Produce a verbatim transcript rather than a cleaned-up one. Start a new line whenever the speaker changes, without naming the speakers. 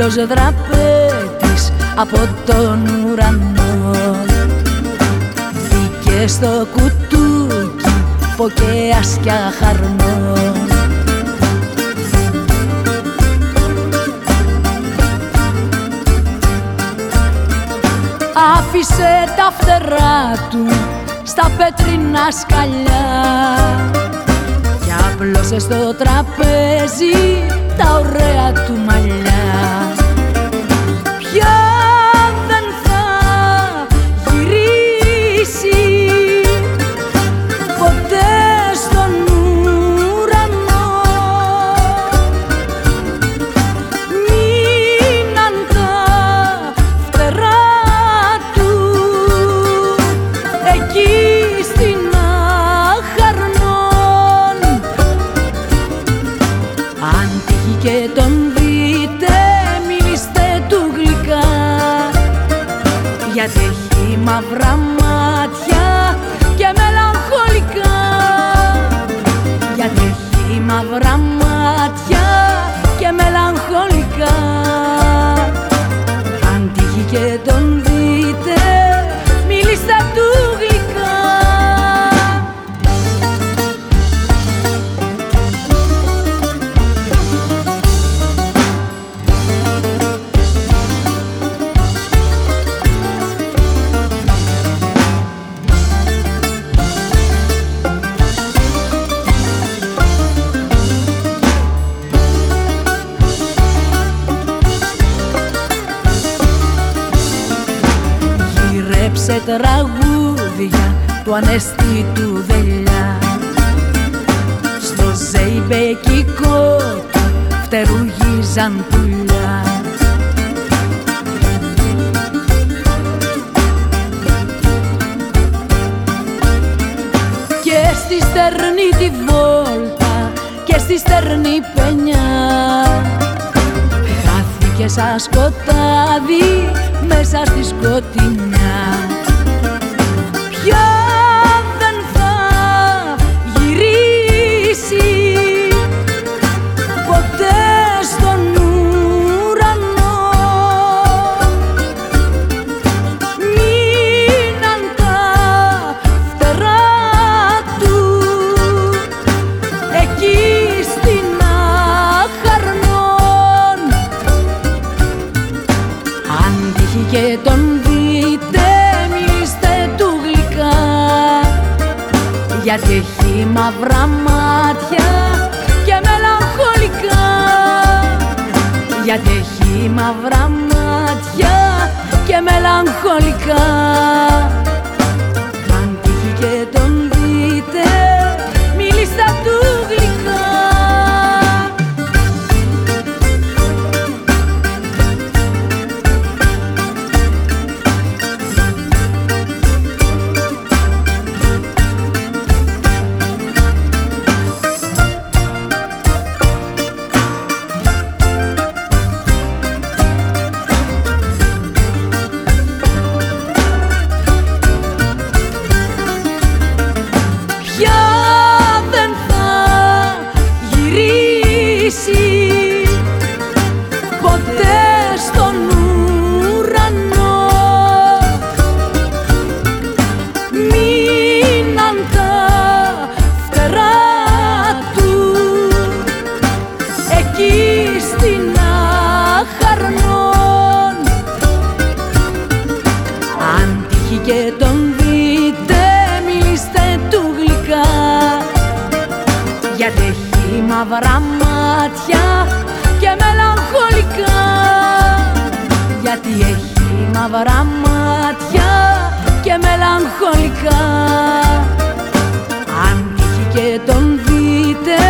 άλλος δραπέτης από τον ουρανό. Μπήκε στο κουτούκι ποκέας κι αχαρνό. Άφησε τα φτερά του στα πέτρινα σκαλιά κι άπλωσε στο τραπέζι τα ωραία του μαλλιά. Πια δεν θα γυρίσει ποτέ στον ουρανό. Μείναν τα φτερά του εκεί στην Αχαρνών. Αν τύχει και τον δείτε, μιλήστε του γλυκά, γιατί έχει μαύρα μάτια και μελαγχολικά. Γιατί έχει μαύρα μάτια και μελαγχολικά. Αν τύχει και τον δείτε, μιλήστε του γλυκά. Σε τραγούδια του Ανέστη του Δελιά, στο ζεϊμπεκικό του φτερουγίζαν πουλιά. Και στη στερνή τη βόλτα και στη στερνή πενιά χάθηκε σαν σκοτάδι μέσα στη σκοτεινιά. Πια δεν θα γυρίσει ποτέ στον ουρανό. Μείναν τα φτερά του εκεί στην Αχαρνών. Αν τύχει και τον δείτε, μιλήστε του γλυκά, γιατί έχει μαύρα μάτια και μελαγχολικά. Γιατί έχει μαύρα μάτια και μελαγχολικά. Αν τύχει και τον δείτε, μιλήστε του γλυκά. Πια δεν θα γυρίσει ποτέ στον ουρανό. Μείναν τα φτερά του εκεί στην Αχαρνών. Αν τύχει και τον δείτε, μιλήστε του γλυκά, γιατί έχει μαύρα μάτια και μελαγχολικά. Γιατί έχει μαύρα μάτια και μελαγχολικά. Αν τύχει και τον δείτε,